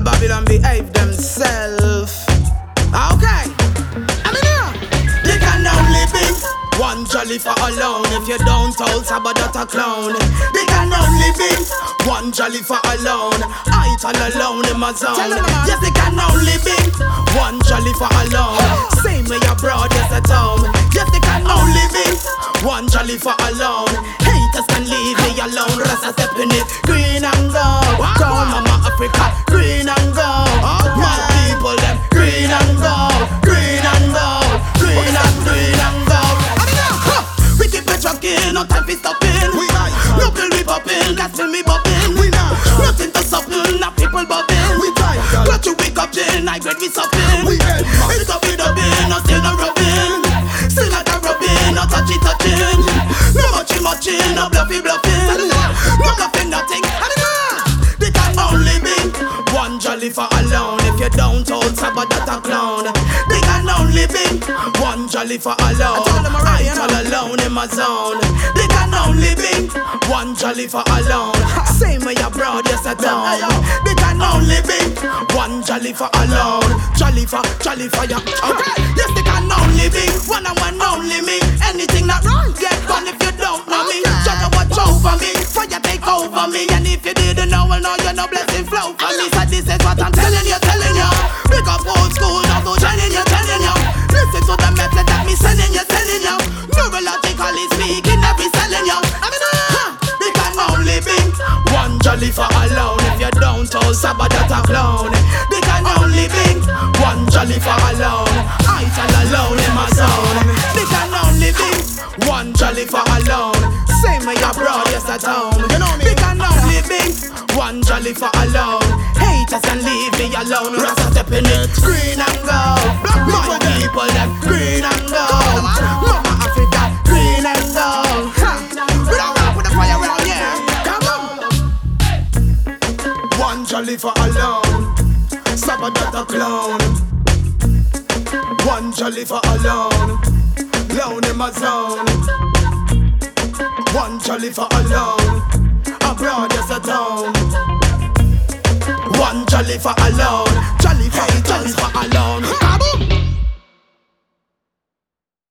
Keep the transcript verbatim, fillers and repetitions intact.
Babylon behave themselves. Okay, I mean, yeah. They can only be one jolly for alone. If you don't hold Sabbath a clown. They can only be one jolly for alone. I all alone in my zone. Yes, they can only be one jolly for alone. Same way your brothers at home. Yes, they can only be one jolly for alone. Haters can leave me alone. Rest a step in it. Green and gold. Go Mama Africa. Green and gold. My people them. Green and gold. Green and gold. Green and green and gold. We keep it trucking, no time for stopping. No pill we popping, gas fill me bopping. Nothing to something, now people bobbing. Got you wake up gin, I grade we supping. It's up with a bin, no still no rubbing. Still not a rubbing, no touchy touching. No muchy muching, no bluffy bluffing. No bluffing nothing. They can only be one jolly for alone. If you don't hold Sabbath that a clown. They can only be one jolly for alone. I all alone in my zone. They can only be one jolly for alone. Same way your brothers at home. They can only be one jolly for alone. Jolly for, jolly for ya. Okay. Yes, they can only be one and one only me. Anything that wrong, get gone if you don't know me. Judge watch over me, fire take over me. And if you didn't know, well now you know blessing flow for me. So this is what I'm telling you, telling you. Pick up old school, now go telling you, telling you. Listen to the message that me sending you, telling you. Neurologically speaking, every selling you. I mean, huh, they can only be one jolly for alone. If you don't hold Sabbath that a clown. They can only be one jolly for alone. I tell alone in my zone. They can only be one jolly for alone. Same way your brothers at home. They can only be one jolly for alone. Haters can leave me alone. Rasta step in it. Green and gold. My people them green and gold. Mama Africa green and gold. We don't rock with the fire around here. Come on. One jolly for alone. Sabbath that a clown. One jolly for alone. Lone in my zone. One jolly for alone. Abroad as a town. One jolly for alone. Jolly for, jolly for alone.